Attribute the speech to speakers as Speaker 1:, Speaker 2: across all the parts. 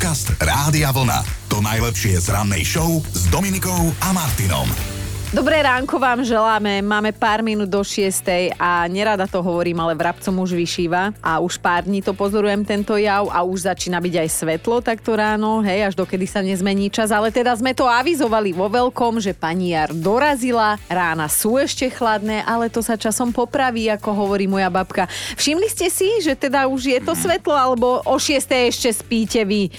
Speaker 1: Podcast Rádia Vlna. To najlepšie z rannej show s Dominikou a Martinom.
Speaker 2: Dobré ránko vám želáme, máme pár minút do 6 a nerada to hovorím, ale vrabcom už vyšíva a už pár dní to pozorujem tento jav a už začína byť aj svetlo takto ráno, hej, až dokedy sa nezmení čas, ale teda sme to avizovali vo veľkom, že pani jar dorazila, rána sú ešte chladné, ale to sa časom popraví, ako hovorí moja babka. Všimli ste si, že teda už je to svetlo, alebo o 6 ešte spíte vy?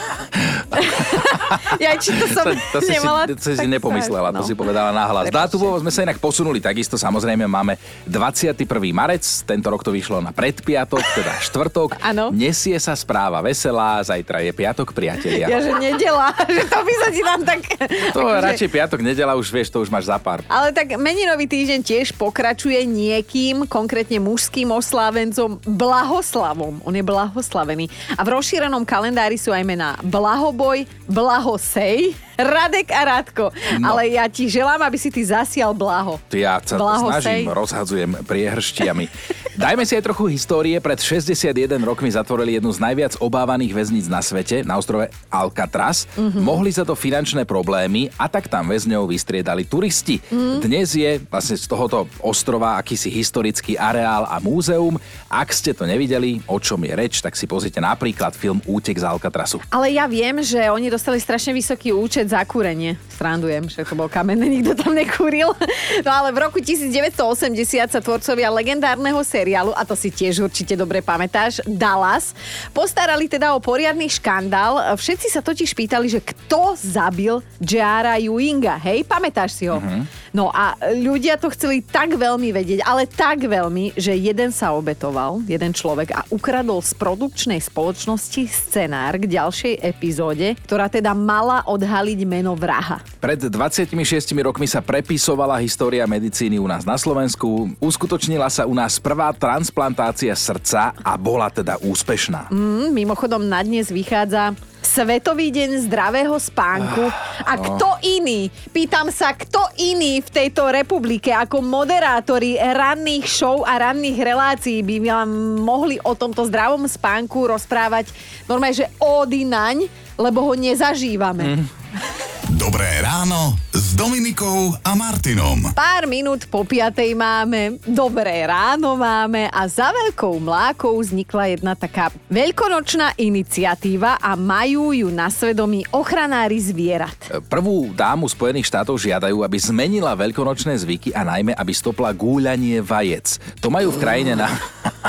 Speaker 2: Ja, či to som nemala...
Speaker 3: To si nepomyslela, to si povedala nahlas. Dátumovo sme sa inak posunuli takisto, samozrejme máme 21. marec, tento rok to vyšlo na predpiatok, teda štvrtok.
Speaker 2: Áno.
Speaker 3: Nesie sa správa veselá, zajtra je piatok, priatelia.
Speaker 2: Ja, že nedela, že to by sa ti nám tak...
Speaker 3: To radšej piatok, nedela, už vieš, to už máš za pár.
Speaker 2: Ale tak meninový týždeň tiež pokračuje niekým, konkrétne mužským oslávencom Blahoslavom. On je blahoslavený. A v rozšírenom kalendári sú aj mená Blahoboj, Blahosej, Radek a Radko. No. Ale ja ti želám, aby si ty zasial blaho.
Speaker 3: Ja sa snažím, rozhadzujem priehrštiami. Dajme si aj trochu histórie. Pred 61 rokmi zatvorili jednu z najviac obávaných väzníc na svete, na ostrove Alcatraz. Mohli za to finančné problémy a tak tam väzňov vystriedali turisti. Dnes je vlastne z tohoto ostrova akýsi historický areál a múzeum. Ak ste to nevideli, o čom je reč, tak si pozrite napríklad film Útek z Alcatrazu.
Speaker 2: Ale ja viem, že oni dostali strašne vysoký účet za kúrenie. Srandujem, že to bol kamenné, nikto tam nekúril. No ale v roku 1980 sa tvorcovia legendárneho seriálu, a to si tiež určite dobre pamätáš, Dallas, postarali teda o poriadny škandál. Všetci sa totiž pýtali, že kto zabil J.R. Ewinga, hej? Pamätáš si ho? No a ľudia to chceli tak veľmi vedieť, ale tak veľmi, že jeden sa obetoval, jeden človek a ukradol z produkčnej spoločnosti scenár k ďalšej epizóde, ktorá teda mala odhaliť meno vraha.
Speaker 3: Pred 26 rokmi sa prepisovala história medicíny u nás na Slovensku. Uskutočnila sa u nás prvá transplantácia srdca a bola teda úspešná.
Speaker 2: Mimochodom na dnes vychádza Svetový deň zdravého spánku. A kto iný, pýtam sa, kto iný v tejto republike ako moderátori ranných show a ranných relácií by vám mohli o tomto zdravom spánku rozprávať normálne, že ódy naň, lebo ho nezažívame.
Speaker 1: Dobré ráno s Dominikou a Martinom.
Speaker 2: Pár minút po 5:00 máme, dobré ráno máme a za veľkou mlákou vznikla jedna taká veľkonočná iniciatíva a majú ju na svedomí ochranári zvierat.
Speaker 3: Prvú dámu Spojených štátov žiadajú, aby zmenila veľkonočné zvyky a najmä, aby stopla gúľanie vajec. To majú v krajine na...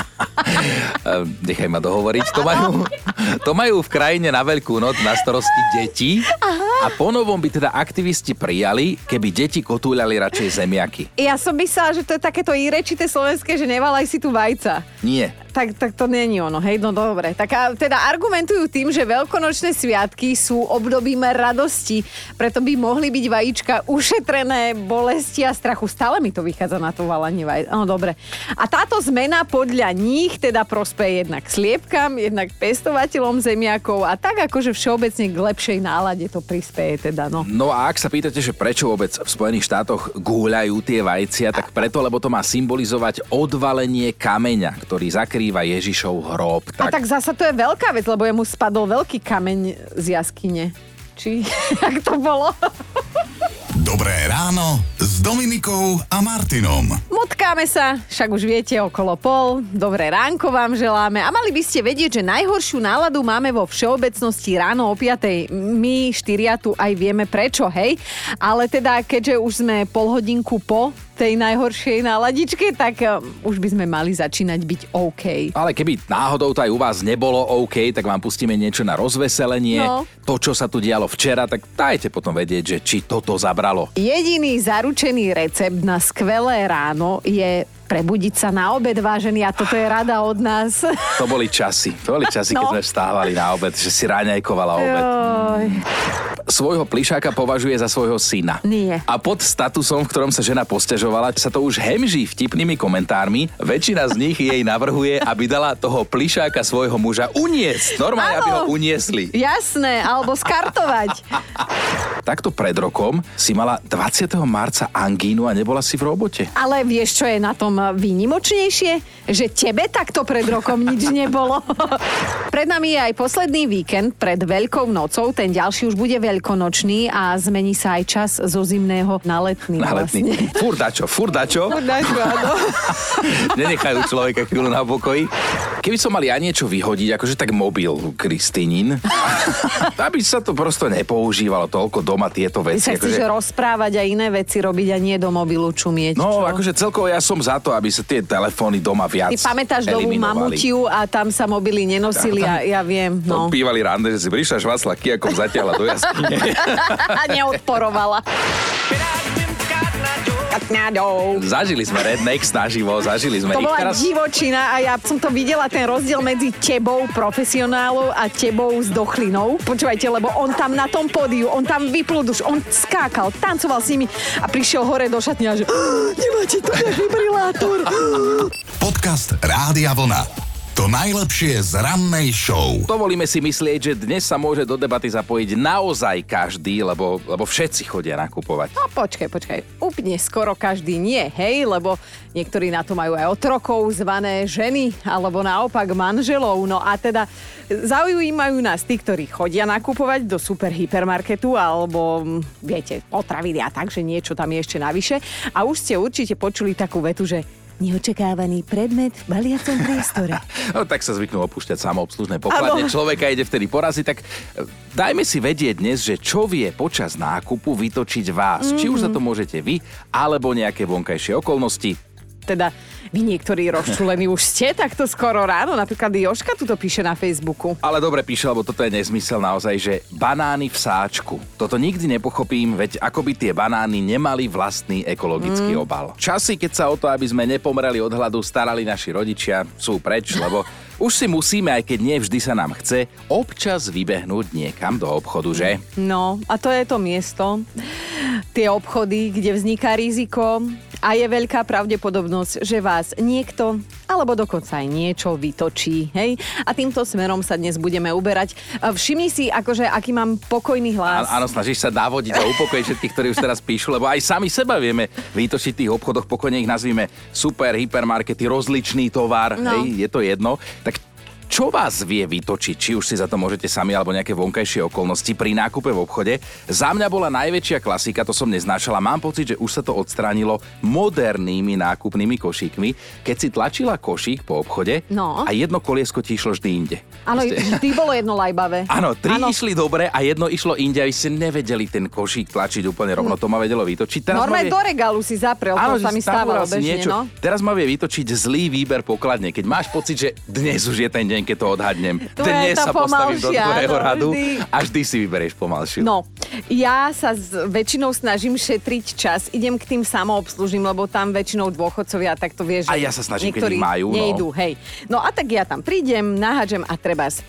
Speaker 3: Nechaj ma dohovoriť. To majú v krajine na Veľkú noc na starosti deti. A ponovom by teda aktivisti prijali, keby deti kotúľali radšej zemiaky.
Speaker 2: Ja som myslela, že to je takéto irečité slovenské, že nevalaj si tu vajca.
Speaker 3: Nie.
Speaker 2: Tak to není ono, hej, no dobre. Tak a teda argumentujú tým, že veľkonočné sviatky sú obdobím radosti, preto by mohli byť vajíčka ušetrené bolesti a strachu. Stále mi to vychádza na to valanie vajec. No dobre. A táto zmena podľa nich teda prospeje jednak sliepkam, jednak pestovateľom zemiakov a tak akože všeobecne k lepšej nálade to prispeje teda, no.
Speaker 3: No a ak sa pýtate, že prečo vôbec v Spojených štátoch gúľajú tie vajcia, tak preto, lebo to má symbolizovať odvalenie kameňa, ktorý zakrýva Ježišov hrob.
Speaker 2: Tak... A tak zasa to je veľká vec, lebo jemu spadol veľký kameň z jaskyne. Či jak to bolo?
Speaker 1: Dobré ráno s Dominikou a Martinom.
Speaker 2: Motkáme sa, však už viete, okolo 5:00. Dobré ránko vám želáme a mali by ste vedieť, že najhoršiu náladu máme vo všeobecnosti ráno o 5:00. My štyria tu aj vieme prečo, hej? Ale teda, keďže už sme pol hodinku po tej najhoršej náladičke, tak už by sme mali začínať byť OK.
Speaker 3: Ale keby náhodou to aj u vás nebolo OK, tak vám pustíme niečo na rozveselenie. No. To, čo sa tu dialo včera, tak dajte potom vedieť, že či toto zabralo.
Speaker 2: Jediný zaručený recept na skvelé ráno je prebudiť sa na obed, vážený, a toto je rada od nás.
Speaker 3: To boli časy, keď sme vstávali na obed, že si raňajkovala obed. svojho plišáka považuje za svojho syna.
Speaker 2: Nie.
Speaker 3: A pod statusom, v ktorom sa žena posťažovala, sa to už hemží vtipnými komentármi. Väčšina z nich jej navrhuje, aby dala toho plišáka svojho muža uniesť. Normálne, aby ho uniesli.
Speaker 2: Jasné, alebo skartovať.
Speaker 3: Takto pred rokom si mala 20. marca angínu a nebola si v robote.
Speaker 2: Ale vieš, čo je na tom výnimočnejšie? Že tebe takto pred rokom nič nebolo. Pred nami je aj posledný víkend pred Veľkou nocou. Ten ďalší už bude veľkonočný a zmení sa aj čas zo zimného na letný.
Speaker 3: Na letný.
Speaker 2: Vlastne.
Speaker 3: Furt dačo.
Speaker 2: Áno.
Speaker 3: Nenechajú človeka chvíľu na pokoji. Keby som mal ja niečo vyhodiť, akože tak mobil Kristínin, aby sa to prosto nepoužívalo toľko doma tieto
Speaker 2: Ty
Speaker 3: veci.
Speaker 2: sa chceš rozprávať a iné veci robiť a nie do mobilu čumieť.
Speaker 3: No,
Speaker 2: čo?
Speaker 3: akože celkovo ja som za to, aby sa tie telefóny doma viac
Speaker 2: Ty pamätáš dobu
Speaker 3: eliminovali.
Speaker 2: Mamutiu a tam sa mobily nenosili a ja viem.
Speaker 3: No.
Speaker 2: No.
Speaker 3: Bývali rande, že si prišla švacla kijakom zatiaľa do jaskyne.
Speaker 2: A neodporovala.
Speaker 3: Zažili sme Rednecks naživo, zažili sme
Speaker 2: To
Speaker 3: ich
Speaker 2: bola
Speaker 3: teraz.
Speaker 2: divočina a ja som to videla, ten rozdiel medzi tebou, profesionálov a tebou s dochlinou. Počúvajte, lebo on tam na tom pódiu, on tam vyplul duš, on skákal, tancoval s nimi a prišiel hore do šatňa, že nemáte tu defibrilátor.
Speaker 1: Podcast Rádia Vlna. To najlepšie z rannej show.
Speaker 3: Dovolíme si myslieť, že dnes sa môže do debaty zapojiť naozaj každý, lebo všetci chodia nakupovať.
Speaker 2: No počkaj, úplne skoro každý nie, hej, lebo niektorí na to majú aj otrokov, zvané ženy, alebo naopak manželov, no a teda zaujímajú nás tí, ktorí chodia nakupovať do super hypermarketu, alebo viete, potraviny a tak, že niečo tam je ešte navyše. A už ste určite počuli takú vetu, že neočakávaný predmet v baliacom priestore.
Speaker 3: No tak sa zvyknú opúšťať samoobslužné pokladne. Človeka ide vtedy poraziť, tak dajme si vedieť dnes, že čo vie počas nákupu vytočiť vás. Či už za to môžete vy, alebo nejaké vonkajšie okolnosti.
Speaker 2: Teda vy niektorí rozčulení už ste takto skoro ráno, napríklad Jožka tu to píše na Facebooku.
Speaker 3: Ale dobre píše, lebo toto je nezmysel naozaj, že banány v sáčku. Toto nikdy nepochopím, veď ako by tie banány nemali vlastný ekologický obal. Časy, keď sa o to, aby sme nepomreli od hladu, starali naši rodičia, sú preč, lebo už si musíme, aj keď nie vždy sa nám chce, občas vybehnúť niekam do obchodu, že?
Speaker 2: No, a to je to miesto, tie obchody, kde vzniká riziko a je veľká pravdepodobnosť, že vás niekto, alebo dokonca aj niečo vytočí, hej? A týmto smerom sa dnes budeme uberať. Všimni si, akože, aký mám pokojný hlas.
Speaker 3: Áno, snažíš sa navodiť a upokojiť všetkých, ktorí už teraz píšu, lebo aj sami seba vieme vytočiť v tých obchodoch, pokojne ich nazvime super, hypermarkety, rozličný tovar, hej, je to jedno. Tak čo vás vie vytočiť, či už si za to môžete sami alebo nejaké vonkajšie okolnosti pri nákupe v obchode? Za mňa bola najväčšia klasika, to som neznášala. Mám pocit, že už sa to odstránilo modernými nákupnými košíkmi, keď si tlačila košík po obchode a jedno koliesko ti išlo vždy inde.
Speaker 2: Áno, vždy bolo jedno lajbavé.
Speaker 3: Áno, tri išli dobre a jedno išlo inde a vy ste nevedeli ten košík tlačiť úplne rovno, to ma vedelo vytočiť.
Speaker 2: Normálne do regálu si zaprel, to sa mi stávalo bežne, no.
Speaker 3: Teraz ma vie vytočiť zlý výber pokladne, keď máš pocit, že dnes už je ten deň, keď to odhadnem. Dnes sa postavíš do druhého radu a vždy si vyberieš pomalšiu.
Speaker 2: No, ja sa väčšinou snažím šetriť čas. Idem k tým samoobslužím, lebo tam väčšinou dôchodcovia, tak to vieš,
Speaker 3: a ja sa snažím, keď ich majú.
Speaker 2: Nejdú, hej. No a tak ja tam prídem, nahádžem a trebárs.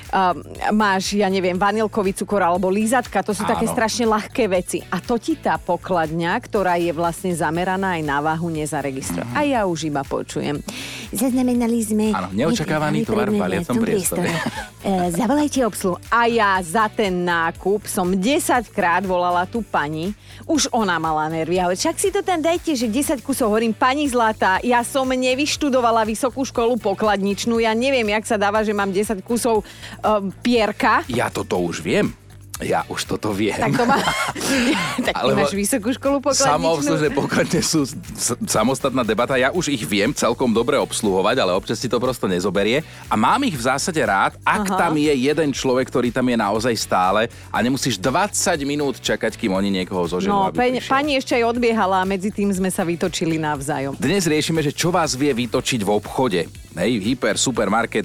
Speaker 2: Máš, ja neviem, vanilkový cukor alebo lízačka, to sú také strašne ľahké veci. A to ti tá pokladňa, ktorá je vlastne zameraná aj na váhu, nezaregistruje. A ja už iba počujem. Zaznamenali sme...
Speaker 3: Áno, neočakávaný tovar v baliacom priestore.
Speaker 2: Zavolajte obsluhu. A ja za ten nákup som 10-krát volala tú pani. Už ona mala nervy, ale však si to tam dajte, že 10 kusov. Hovorím, pani zlatá, ja som nevyštudovala vysokú školu pokladničnú, ja neviem, jak sa dáva, že mám 10 kusov pierka.
Speaker 3: Ja toto už viem. Ja už toto viem.
Speaker 2: Tak to má... tak ty máš vysokú školu pokladničnú.
Speaker 3: Samoobslužné pokladne sú samostatná debata. Ja už ich viem celkom dobre obsluhovať, ale občas si to prosto nezoberie. A mám ich v zásade rád, ak tam je jeden človek, ktorý tam je naozaj stále a nemusíš 20 minút čakať, kým oni niekoho zoženú.
Speaker 2: No, pani ešte aj odbiehala a medzi tým sme sa vytočili navzájom.
Speaker 3: Dnes riešime, že čo vás vie vytočiť v obchode. Hej, hyper, supermarket,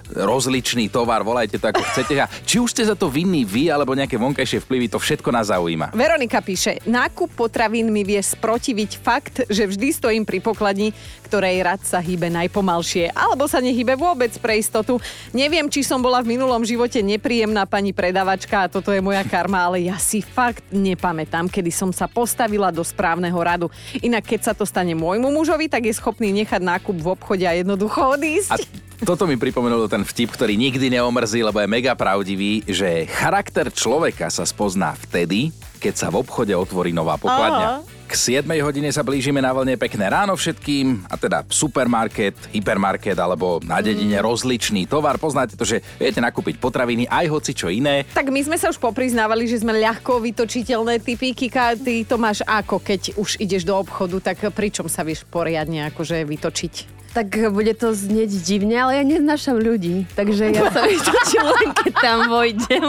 Speaker 3: rozličný tovar, volajte to ako chcete. A či už ste za to vinní vy, alebo nejaké vonkajšie vplyvy, to všetko nás zaujíma.
Speaker 2: Veronika píše, nákup potravín mi vie sprotiviť fakt, že vždy stojím pri pokladni, ktorej rad sa hýbe najpomalšie, alebo sa nehýbe vôbec pre istotu. Neviem, či som bola v minulom živote nepríjemná pani predavačka a toto je moja karma, ale ja si fakt nepamätám, kedy som sa postavila do správneho radu. Inak keď sa to stane môjmu mužovi, tak je schopný nechať nákup v obchode a jednoducho odísť.
Speaker 3: A toto mi pripomenulo ten vtip, ktorý nikdy neomrzí, lebo je mega pravdivý, že charakter človeka sa spozná vtedy, keď sa v obchode otvorí nová pokladňa. K 7 hodine sa blížime na vlne. Pekné ráno všetkým, a teda supermarket, hypermarket alebo na dedine rozličný tovar. Poznáte to, že viete nakúpiť potraviny aj hoci čo iné.
Speaker 2: Tak my sme sa už popriznávali, že sme ľahko vytočiteľné typy. Kika, ty to máš ako, keď už ideš do obchodu, tak pričom sa vieš poriadne akože vytočiť?
Speaker 4: Tak bude to znieť divne, ale ja neznášam ľudí, takže ja sa vytočím len keď tam vojdem.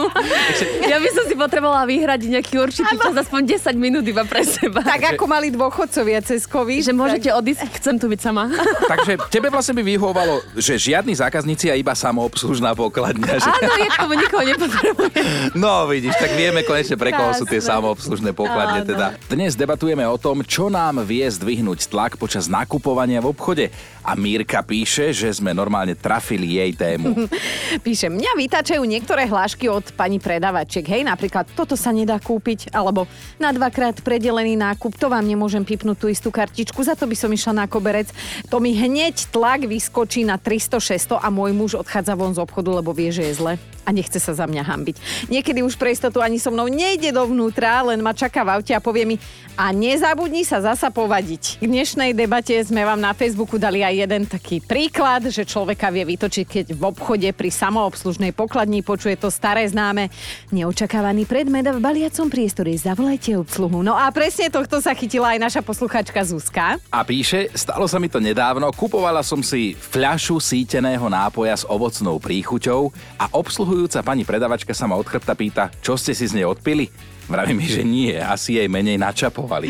Speaker 4: Ja by som si potrebovala vyhrať nejaký určitý čas, aspoň 10 minút iba pre seba.
Speaker 2: Tak ako mali dôchodcovia cez COVID.
Speaker 4: Že môžete odísť, chcem tu byť sama.
Speaker 3: Takže tebe vlastne by vyhovovalo, že žiadni zákazníci a iba samoobslužná pokladňa. Že...
Speaker 4: Áno, ja k tomu nikoho nepotrebujem.
Speaker 3: No vidíš, tak vieme konečne pre koho sú tie samoobslužné pokladne. Teda. Dnes debatujeme o tom, čo nám vie zdvihnúť tlak počas nakupovania v obchode. A Mírka píše, že sme normálne trafili jej tému.
Speaker 2: Píše, mňa vytáčajú niektoré hlášky od pani predavačiek. Hej, napríklad, toto sa nedá kúpiť, alebo na 2-krát predelený nákup, to vám nemôžem pipnúť tú istú kartičku, za to by som išla na koberec. To mi hneď tlak vyskočí na 300-600 a môj muž odchádza von z obchodu, lebo vie, že je zle a nechce sa za mňa hanbiť. Niekedy už pre istotu ani so mnou nejde dovnútra, len ma čaká v aute a povie mi, a nezabudni sa zasa povadiť. K dnešnej debate sme vám na Facebooku dali aj jeden taký príklad, že človeka vie vytočiť, keď v obchode pri samoobslužnej pokladni počuje to staré známe neočakávaný predmet a v baliacom priestore zavolajte obsluhu. No a presne tohto sa chytila aj naša posluchačka Zuzka.
Speaker 3: A píše, stalo sa mi to nedávno, kupovala som si fľašu síteného nápoja s ovocnou príchuťou a obsluhujúca pani predavačka sa ma od chrbta pýta, čo ste si z nej odpili? Vraví mi, že nie, asi jej menej načapovali.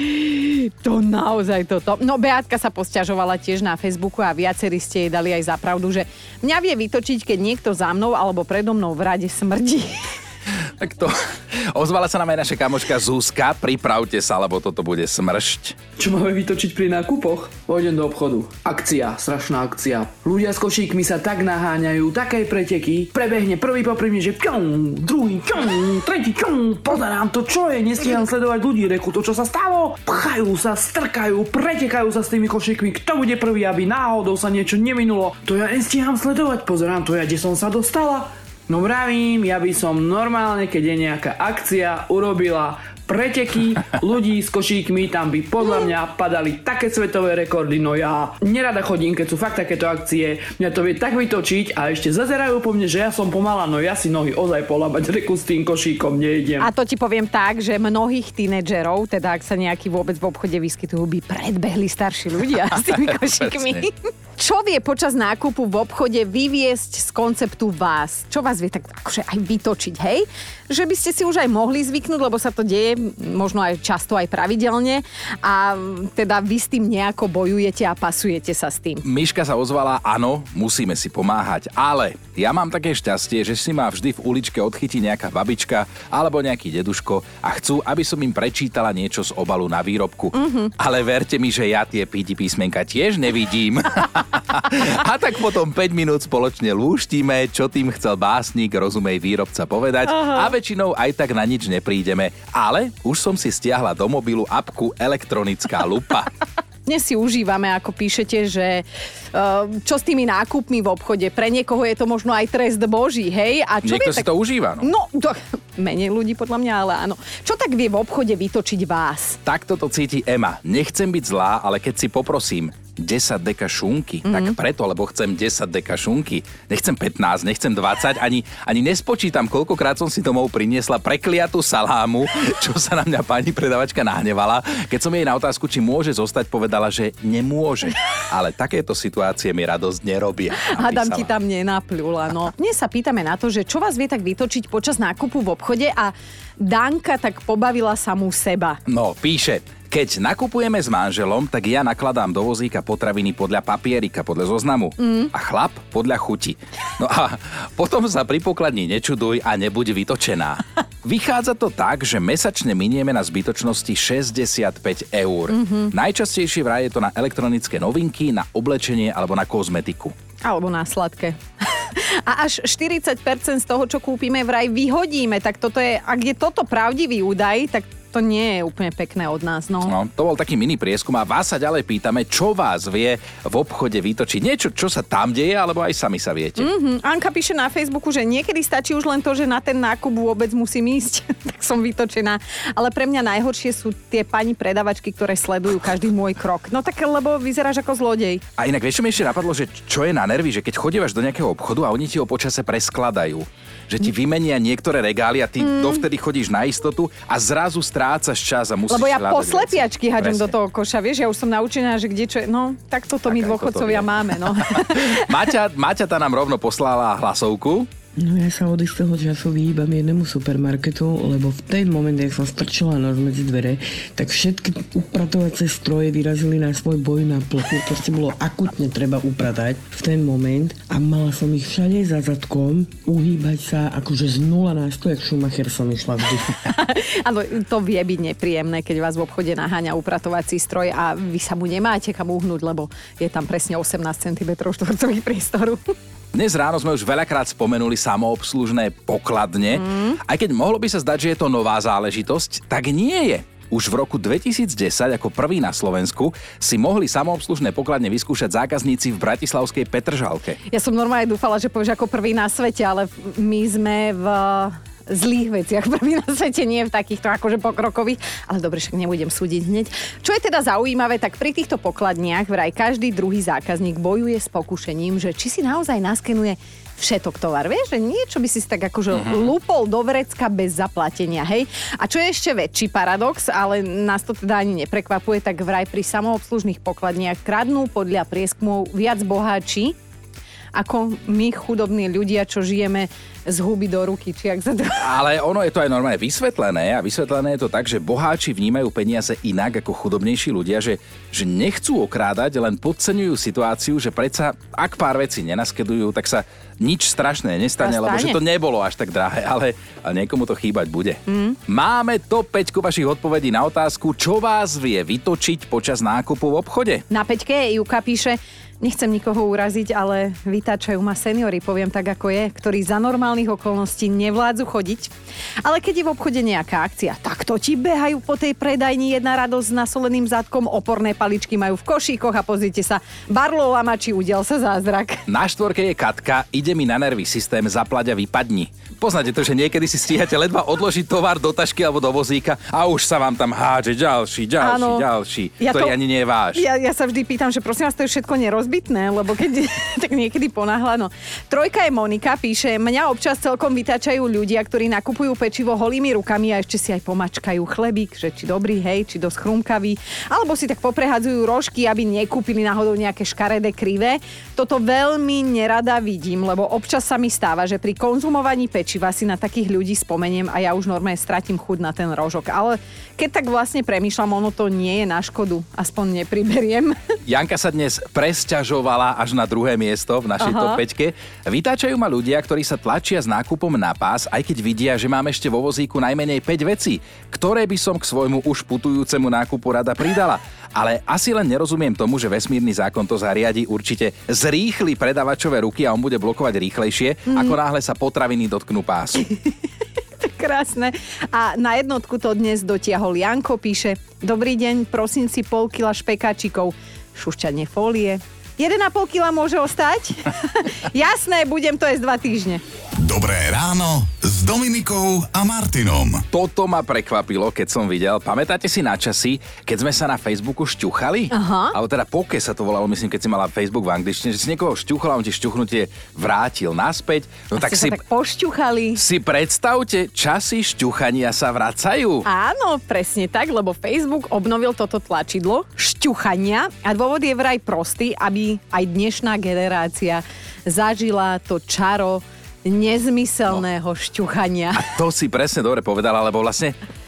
Speaker 2: To naozaj toto. No Beátka sa posťažovala tiež na Facebooku a viacerí ste jej dali aj za pravdu, že mňa vie vytočiť, keď niekto za mnou alebo predo mnou v rade smrdí.
Speaker 3: Tak to... Ozvala sa nám aj naša kamoška Zuzka. Pripravte sa, lebo toto bude smršť.
Speaker 5: Čo máme vytočiť pri nákupoch? Pôjdem do obchodu. Akcia, strašná akcia. Ľudia s košíkmi sa tak naháňajú, také preteky. Prebehne prvý popri mne, že pťom, druhý pťom, tretí pťom. Pozerám to, čo je, nestíham sledovať ľudí, reku to, čo sa stalo. Pchajú sa, strkajú, pretekajú sa s tými košíkmi. Kto bude prvý, aby náhodou sa niečo neminulo? To ja nestíham sledovať, pozerám to ja, kde som sa dostala. No vravím, ja by som normálne, keď je nejaká akcia, urobila preteky ľudí s košíkmi, tam by podľa mňa padali také svetové rekordy, no ja nerada chodím, keď sú fakt takéto akcie, mňa to vie tak vytočiť a ešte zazerajú po mne, že ja som pomalá, no ja si nohy ozaj polabať, reku s tým košíkom nejdem.
Speaker 2: A to ti poviem tak, že mnohých tínedžerov, teda ak sa nejaký vôbec v obchode vyskytujú, by predbehli starší ľudia s tými košíkmi. Čo vie počas nákupu v obchode vyviesť z konceptu vás? Čo vás vie tak akože aj vytočiť, hej? Že by ste si už aj mohli zvyknúť, lebo sa to deje možno aj často, aj pravidelne a teda vy s tým nejako bojujete a pasujete sa s tým.
Speaker 3: Miška sa ozvala, áno, musíme si pomáhať, ale ja mám také šťastie, že si ma vždy v uličke odchytí nejaká babička alebo nejaký deduško a chcú, aby som im prečítala niečo z obalu na výrobku. Ale verte mi, že ja tie písmenka tiež nevidím. A tak potom 5 minút spoločne lúštime, čo tým chcel básnik, rozumej výrobca povedať. Aha. A väčšinou aj tak na nič neprídeme. Ale už som si stiahla do mobilu apku Elektronická lupa.
Speaker 2: Dnes si užívame, ako píšete, že čo s tými nákupmi v obchode. Pre niekoho je to možno aj trest Boží, hej? A čo
Speaker 3: niekto si to užíva, no.
Speaker 2: No, menej ľudí podľa mňa, ale áno. Čo tak vie v obchode vytočiť vás?
Speaker 3: Takto to cíti Ema. Nechcem byť zlá, ale keď si poprosím 10 deka šunky, tak preto, lebo chcem 10 deka šunky. Nechcem 15, nechcem 20, ani nespočítam, koľkokrát som si domov priniesla prekliatú salámu, čo sa na mňa pani predavačka nahnevala. Keď som jej na otázku, či môže zostať, povedala, že nemôže. Ale takéto situácie mi radosť nerobia.
Speaker 2: Hádam ti tam nenapľula, no. Dnes sa pýtame na to, že čo vás vie tak vytočiť počas nákupu v obchode a Danka tak pobavila samú seba.
Speaker 3: No, píše, Keď nakupujeme s manželom, tak ja nakladám do vozíka potraviny podľa papierika, podľa zoznamu. A chlap podľa chuti. No a potom sa pri pokladni nečuduj a nebuď vytočená. Vychádza to tak, že mesačne minieme na zbytočnosti 65 eur. Najčastejšie vraj je to na elektronické novinky, na oblečenie alebo na kozmetiku.
Speaker 2: Alebo na sladké. A až 40% z toho, čo kúpime, vraj vyhodíme. Tak toto je, ak je toto pravdivý údaj, tak to nie je úplne pekné od nás, no.
Speaker 3: No, to bol taký mini prieskum a vás sa ďalej pýtame, čo vás vie v obchode vytočiť. Niečo, čo sa tam deje, alebo aj sami sa viete.
Speaker 2: Anka píše na Facebooku, že niekedy stačí už len to, že na ten nákup vôbec musím ísť. Tak som vytočená. Ale pre mňa najhoršie sú tie pani predavačky, ktoré sledujú každý môj krok. No tak, lebo vyzeráš ako zlodej.
Speaker 3: A inak vieš, čo mi ešte napadlo, že čo je na nervy, že keď chodívaš do nejakého obchodu a oni ti ho počase preskladajú. Že ti vymenia niektoré regály a ty dovtedy chodíš na istotu a zrazu strácaš čas a musíš
Speaker 2: lebo ja
Speaker 3: hľadať
Speaker 2: po slepiačky hadím
Speaker 3: Presne.
Speaker 2: do toho koša, vieš, ja už som naučená, že kde čo je. No, tak toto my dôchodcovia máme, no.
Speaker 3: Maťa tá nám rovno poslala hlasovku.
Speaker 6: No ja sa od istého času vyhýbam jednému supermarketu, lebo v ten moment, jak som strčila nož medzi dvere, tak všetky upratovacie stroje vyrazili na svoj boj na plochu. Proste bolo akutne treba upratať v ten moment a mala som ich všade za zadkom uhýbať sa akože z 0 na 100, jak Schumacher som išla vždy.
Speaker 2: Áno, to vie byť nepríjemné, keď vás v obchode naháňa upratovací stroj a vy sa mu nemáte kam uhnúť, lebo je tam presne 18 cm štvorcových priestoru.
Speaker 3: Dnes ráno sme už veľakrát spomenuli samoobslužné pokladne. Aj keď mohlo by sa zdať, že je to nová záležitosť, tak nie je. Už v roku 2010 ako prvý na Slovensku si mohli samoobslužné pokladne vyskúšať zákazníci v bratislavskej Petržalke.
Speaker 2: Ja som normálne dúfala, že povieš ako prvý na svete, ale my sme v zlých veciach prvý na svete, nie v takýchto akože pokrokových, ale dobre, však nebudem súdiť hneď. Čo je teda zaujímavé, tak pri týchto pokladniach vraj každý druhý zákazník bojuje s pokušením, že či si naozaj naskenuje všetok tovar, vieš, že niečo by si tak akože lúpol do vrecka bez zaplatenia, hej. A čo je ešte väčší paradox, ale nás to teda ani neprekvapuje, tak vraj pri samoobslužných pokladniach kradnú podľa prieskumov viac boháči, ako my chudobní ľudia, čo žijeme z huby do ruky, či ak sa to...
Speaker 3: Ale ono je to aj normálne vysvetlené a vysvetlené je to tak, že boháči vnímajú peniaze inak ako chudobnejší ľudia, že nechcú okrádať, len podceňujú situáciu, že predsa ak pár vecí nenaskedujú, tak sa nič strašné nestane, lebo že to nebolo až tak drahé, ale niekomu to chýbať bude. Máme top 5 vašich odpovedí na otázku, čo vás vie vytočiť počas nákupu v obchode.
Speaker 2: Na 5 Juka píše: nechcem nikoho uraziť, ale vytáčajú ma seniori, poviem tak ako je, ktorí za normálnych okolností nevládzu chodiť. Ale keď je v obchode nejaká akcia, tak to ti behajú po tej predajni, jedna radosť s nasoleným zadkom, oporné paličky majú v košíkoch a pozrite sa, Barlo lamači, udial sa zázrak.
Speaker 3: Na 4 je Katka, ide mi na nervy systém zaplať a vypadni. Poznáte to, že niekedy si stíhate ledva odložiť tovar do tašky alebo do vozíka a už sa vám tam hádže ďalší, ktorý ani nie je váš.
Speaker 2: Ja sa vždy pýtam, že prosím vás, to je všetko nerozbitné, lebo keď tak niekedy ponáhľa. 3 je Monika, píše: mňa občas celkom vytáčajú ľudia, ktorí nakupujú pečivo holými rukami a ešte si aj pomačkajú chlebík, že či dobrý, hej, či dosť chrumkavý, alebo si tak poprehadzujú rožky, aby nekúpili náhodou nejaké škaredé krivé. Toto veľmi nerada vidím, lebo občas sa mi stáva, že pri konzumovaní pečiva si na takých ľudí spomeniem a ja už normálne stratím chuť na ten rožok. Ale keď tak vlastne premýšľam, ono to nie je na škodu, aspoň nepriberiem.
Speaker 3: Janka sa dnes presťažovala až na 2. miesto v našej top 5. Vytáčajú ma ľudia, ktorí sa tlačia s nákupom na pás, aj keď vidia, že mám ešte vo vozíku najmenej 5 vecí, ktoré by som k svojmu už putujúcemu nákupu rada pridala. Ale asi len nerozumiem tomu, že vesmírny zákon to zariadi, určite zrýchli predavačové ruky a on bude blokovať rýchlejšie, ako náhle sa potraviny dotknú pásu.
Speaker 2: Krásne. A na jednotku to dnes dotiahol Janko, píše: dobrý deň, prosím si pol kila špekáčikov, šušťanie fólie. 1,5 kila môže ostať? Jasné, budem to jesť 2 týždne.
Speaker 1: Dobré ráno s Dominikou a Martinom.
Speaker 3: Toto ma prekvapilo, keď som videl. Pamätáte si na časy, keď sme sa na Facebooku šťuchali?
Speaker 2: Aha.
Speaker 3: Alebo teda poke sa to volalo, myslím, keď si mala Facebook v angličtine, že si niekoho šťuchal a on ti šťuchnutie vrátil naspäť. No tak si
Speaker 2: tak pošťuchali.
Speaker 3: Si predstavte, časy šťuchania sa vracajú.
Speaker 2: Áno, presne tak, lebo Facebook obnovil toto tlačidlo šťuchania a dôvod je vraj prostý, aby aj dnešná generácia zažila to čaro nezmyselného šťuchania.
Speaker 3: A to si presne dobre povedala, lebo vlastne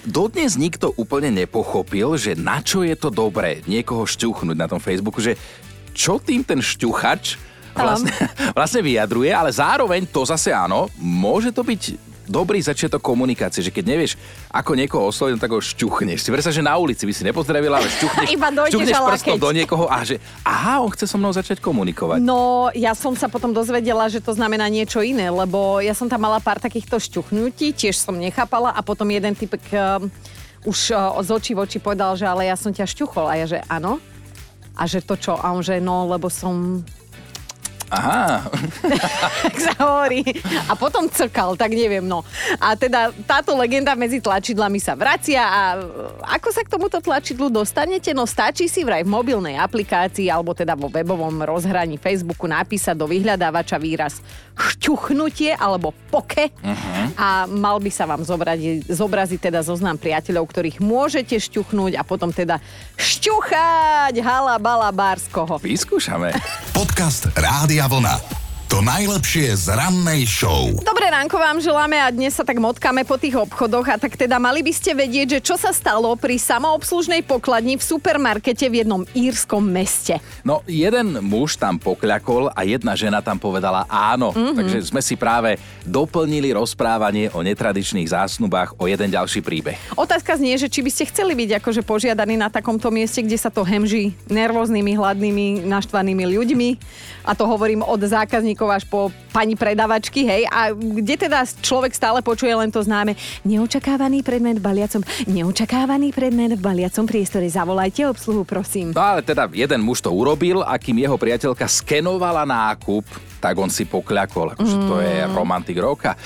Speaker 3: Dodnes nikto úplne nepochopil, že na čo je to dobré niekoho šťuchnúť na tom Facebooku, že čo tým ten šťuchač vlastne vyjadruje, ale zároveň to zase áno, môže to byť dobrý začiatok komunikácie, že keď nevieš, ako niekoho osloviť, tak ho šťuchneš. Si predstav, že na ulici by si nepozdravila, ale šťuchneš prstom do niekoho a že aha, on chce so mnou začať komunikovať.
Speaker 2: No, ja som sa potom dozvedela, že to znamená niečo iné, lebo ja som tam mala pár takýchto šťuchnutí, tiež som nechápala a potom jeden typek už z očí v oči povedal, že ale ja som ťa šťuchol a ja, že áno. A že to čo? A on, že no, lebo som...
Speaker 3: Aha.
Speaker 2: Tak sa hovorí. A potom crkal, tak neviem, no. A teda táto legenda medzi tlačidlami sa vracia a ako sa k tomuto tlačidlu dostanete? No stačí si vraj v mobilnej aplikácii alebo teda vo webovom rozhraní Facebooku napísať do vyhľadávača výraz šťuchnutie alebo poke a mal by sa vám zobraziť teda zoznam priateľov, ktorých môžete šťuchnúť a potom teda šťuchať hala bala bárskoho.
Speaker 3: Vyskúšame.
Speaker 1: Podcast Rádia Vlna. To najlepšie z rannej show.
Speaker 2: Dobré ránko vám želáme a dnes sa tak motkáme po tých obchodoch a tak teda mali by ste vedieť, že čo sa stalo pri samoobslužnej pokladni v supermarkete v jednom írskom meste.
Speaker 3: No, jeden muž tam pokľakol a jedna žena tam povedala áno. Takže sme si práve doplnili rozprávanie o netradičných zásnubách o jeden ďalší príbeh.
Speaker 2: Otázka znie, že či by ste chceli byť akože požiadaní na takomto mieste, kde sa to hemží nervóznymi, hladnými, naštvanými ľuďmi. A to hovorím od zákazníkov až po pani predavačky, hej. A kde teda človek stále počuje len to známe neočakávaný predmet v baliacom priestore. Zavolajte obsluhu, prosím.
Speaker 3: No ale teda jeden muž to urobil a kým jeho priateľka skenovala nákup, tak on si pokľakol. Že to je romantik roka.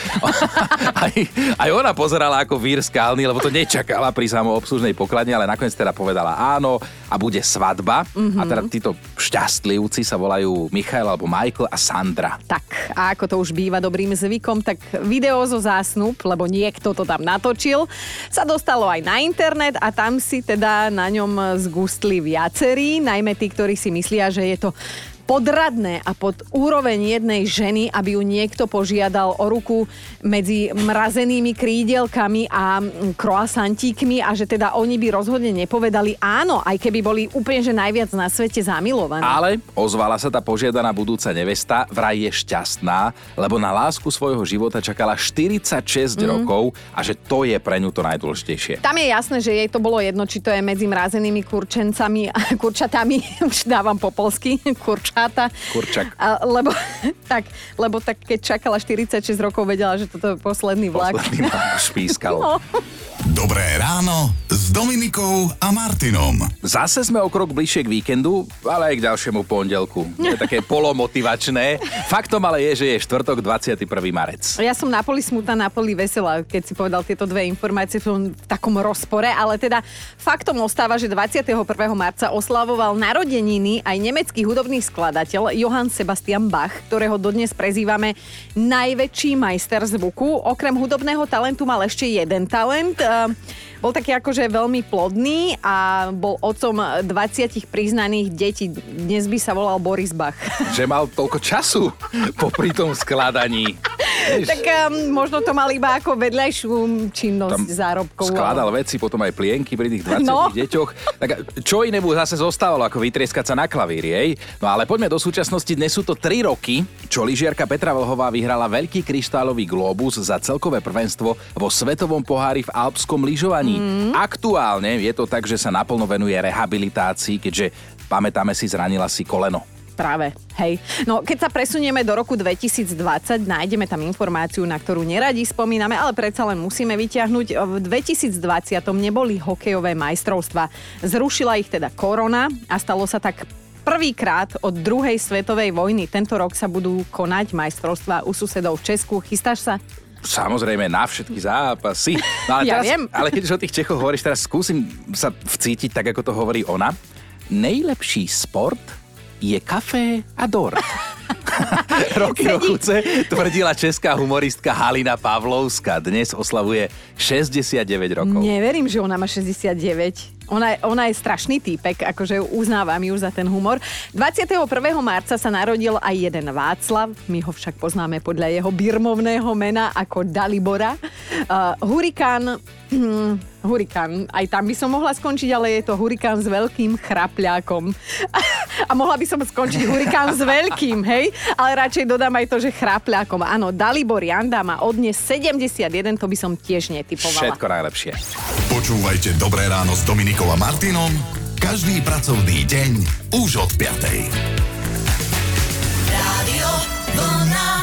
Speaker 3: Aj ona pozerala ako vír skalný, lebo to nečakala pri samoobslužnej pokladni, ale nakoniec teda povedala áno a bude svadba. A teda títo šťastlivci sa volajú Michael alebo Michael a Sandra.
Speaker 2: Tak, a ako to už býva dobrým zvykom, tak video zo zásnub, lebo niekto to tam natočil, sa dostalo aj na internet a tam si teda na ňom zgustli viacerí, najmä tí, ktorí si myslia, že je to podradné a pod úroveň jednej ženy, aby ju niekto požiadal o ruku medzi mrazenými krídelkami a croissantíkmi a že teda oni by rozhodne nepovedali áno, aj keby boli úplne že najviac na svete zamilovaní.
Speaker 3: Ale ozvala sa tá požiadaná budúca nevesta, vraj je šťastná, lebo na lásku svojho života čakala 46 rokov a že to je pre ňu to najdôležitejšie. Tam
Speaker 2: je jasné, že jej to bolo jedno, či to je medzi mrazenými kurčatami, už dávam po polsky,
Speaker 3: Kurčak.
Speaker 2: Lebo tak keď čakala 46 rokov, vedela, že toto je posledný vlak.
Speaker 3: Posledný vlak špískal.
Speaker 2: No.
Speaker 1: Dobré ráno s Dominikou a Martinom.
Speaker 3: Zase sme o krok bližšie k víkendu, ale aj k ďalšiemu pondelku. Je také polomotivačné. Faktom ale je, že je štvrtok 21. marec.
Speaker 2: Ja som na poli smutná, na poli veselá, keď si povedal tieto dve informácie v takom rozpore, ale teda faktom ostáva, že 21. marca oslavoval narodeniny aj nemecký hudobný skladateľ Johann Sebastian Bach, ktorého dodnes prezývame najväčší majster zvuku. Okrem hudobného talentu mal ešte jeden talent. Bol taký akože veľmi plodný a bol otcom 20 priznaných detí. Dnes by sa volal Boris Bach.
Speaker 3: Že mal toľko času popri tom skladaní.
Speaker 2: Tak možno to mal iba ako vedľajšiu činnosť zárobkovú.
Speaker 3: Skladal veci, potom aj plienky pri tých 20 deťoch. Tak čo iné mu zase zostávalo, ako vytrieskať sa na klavíri, hej? No ale poďme do súčasnosti. Dnes sú to 3 roky, čo lyžiarka Petra Vlhová vyhrala veľký kryštálový glóbus za celkové prvenstvo vo svetovom pohári v alpskom lyžovaní. Aktuálne je to tak, že sa naplno venuje rehabilitácii, keďže pamätáme si, zranila si koleno.
Speaker 2: Práve, hej. No, keď sa presunieme do roku 2020, nájdeme tam informáciu, na ktorú neradi spomíname, ale predsa len musíme vyťahnuť. V 2020 neboli hokejové majstrovstvá. Zrušila ich teda korona a stalo sa tak prvýkrát od druhej svetovej vojny. Tento rok sa budú konať majstrovstvá u susedov v Česku. Chystáš sa?
Speaker 3: Samozrejme, na všetky zápasy. No, ale
Speaker 2: viem.
Speaker 3: Ale keď už o tých Čechoch hovoríš, teraz skúsim sa vcítiť tak, ako to hovorí ona. Nejlepší sport je kafé a dort. Roky tvrdila česká humoristka Halina Pavlovská. Dnes oslavuje 69 rokov.
Speaker 2: Neverím, že ona má 69. Ona je strašný týpek, akože uznávam ju za ten humor. 21. marca sa narodil aj jeden Václav, my ho však poznáme podľa jeho birmovného mena ako Dalibora. Hurikán Hurikán. Aj tam by som mohla skončiť, ale je to hurikán s veľkým chrapľákom. A mohla by som skončiť hurikán s veľkým, hej? Ale radšej dodám aj to, že chrapľákom. Áno, Dalibor Janda má odnes 71, to by som tiež netypovala.
Speaker 3: Všetko najlepšie.
Speaker 1: Počúvajte Dobré ráno s Dominikou a Martinom každý pracovný deň už od 5:00.
Speaker 7: Rádio Vlna.